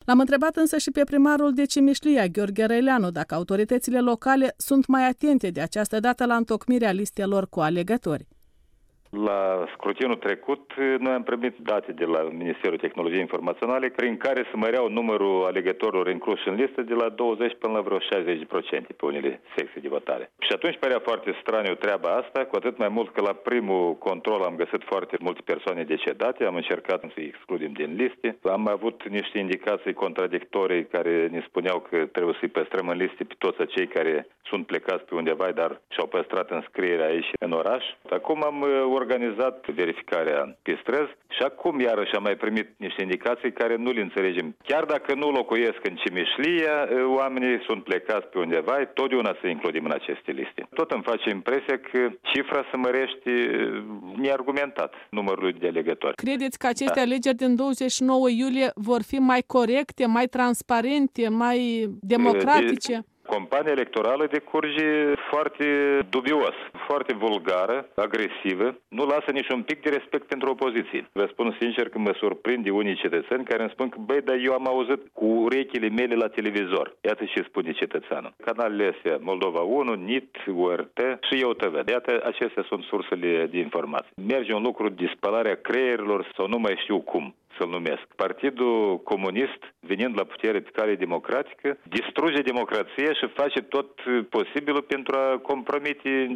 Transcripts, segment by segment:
L-am întrebat însă și pe primarul de Cimișlia, Gheorghe Răileanu, dacă autoritățile locale sunt mai atente de această dată la întocmirea listelor cu alegători. La scrutinul trecut, noi am primit date de la Ministerul Tehnologiei Informaționale prin care se măreau numărul alegătorilor incluși în listă de la 20 până la vreo 60% pe unele secții de votare. Și atunci părea foarte straniu treaba asta, cu atât mai mult că la primul control am găsit foarte multe persoane decedate, am încercat să-i excludem din liste. Am avut niște indicații contradictorii care ne spuneau că trebuie să-i păstrăm în liste pe toți acei care sunt plecați pe undeva, dar și-au păstrat înscrierea aici în oraș. Acum am organizat verificarea pe străzi și acum iarăși am mai primit niște indicații care nu le înțelegem. Chiar dacă nu locuiesc în Cimișlia, oamenii sunt plecați pe undeva, totdeauna să includem în aceste liste. Tot îmi face impresia că cifra se mărește neargumentat numărul de alegători. Credeți că aceste alegeri din 29 iulie vor fi mai corecte, mai transparente, mai democratice? Campania electorală decurge foarte dubios, foarte vulgară, agresivă, nu lasă niciun pic de respect pentru opoziție. Vă spun sincer că mă surprinde unii cetățeni care îmi spun că, băi, dar eu am auzit cu urechile mele la televizor. Iată ce spune cetățeanul. Canalele astea, Moldova 1, NIT, URT și Eu TV. Iată, acestea sunt sursele de informații. Merge un lucru de spălarea creierilor sau nu mai știu cum să-l numesc. Partidul Comunist, venind la putere pe cale democratică, distruge democrația și face tot posibilul pentru a compromite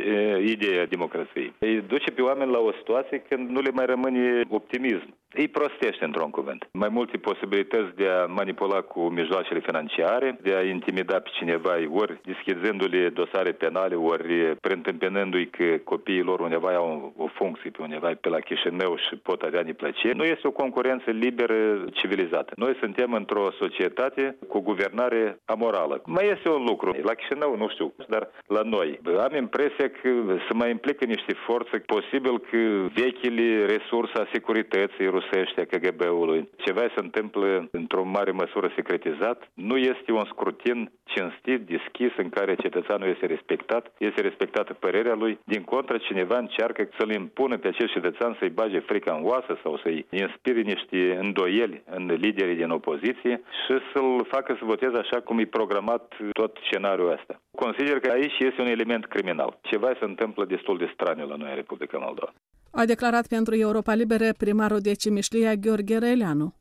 ideea democrației. Îi duce pe oameni la o situație când nu le mai rămâne optimism. Îi prostește, într-un cuvânt. Mai multe posibilități de a manipula cu mijloacele financiare, de a intimida pe cineva, ori deschizându-le dosare penale, ori preîntâmpinându-i că copiii lor undeva au o funcție pe undeva pe la Chișinău și pot avea neplăceri. Nu este o concurență liberă, civilizată. Noi suntem într-o societate cu guvernare amorală. Mai este un lucru. La Chișinău, nu știu, dar la noi. Am impresia că se mai implică niște forțe, posibil că vechile resurse a securității rusești, a KGB-ului, ceva se întâmplă într-o mare măsură secretizat. Nu este un scrutin cinstit, deschis, în care cetățeanul este respectată părerea lui. Din contră, cineva încearcă să-l impună pe acel cetățean să-i bage frica în oasă sau să-i inspire niște îndoieli în liderii din opoziție și să-l facă să voteze așa cum e programat tot scenariul ăsta. Consider că aici este un element criminal. Ceva se întâmplă destul de straniu la noi în Republica Moldova. A declarat pentru Europa Liberă primarul de Cimișlia, Gheorghe Răileanu.